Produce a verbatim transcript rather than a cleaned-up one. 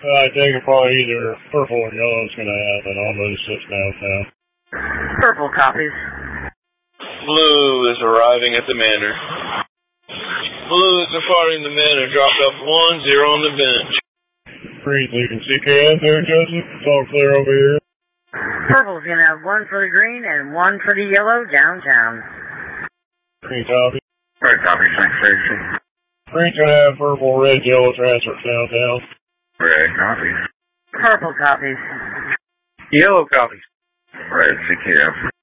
I think probably either purple or yellow is going to happen on those six downtown. Purple copies. Blue is arriving at the manor. Blue is departing the manor, dropped off one zero on the bench. Green leaving C K S there, Joseph. It's all clear over here. Purple's going to have one for the green and one for the yellow downtown. Green copy. Red copy, thanks, Stacy. Green's going to have purple, red, yellow transfers downtown. Red copy. Purple copies. Yellow copies. Red C K F.